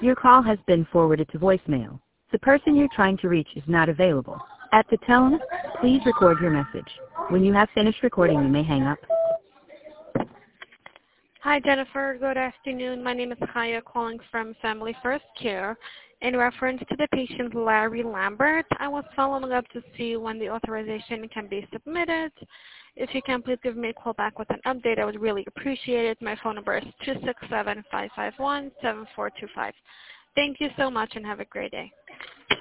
Your call has been forwarded to voicemail. The person you're trying to reach is not available. At the tone, please record your message. When you have finished recording, you may hang up. Hi, Jennifer. Good afternoon. My name is Kaya, calling from Family First Care. In reference to the patient Larry Lambert, I was following up to see when the authorization can be submitted. If you can, please give me a call back with an update. I would really appreciate it. My phone number is 267-551-7425. Thank you so much and have a great day.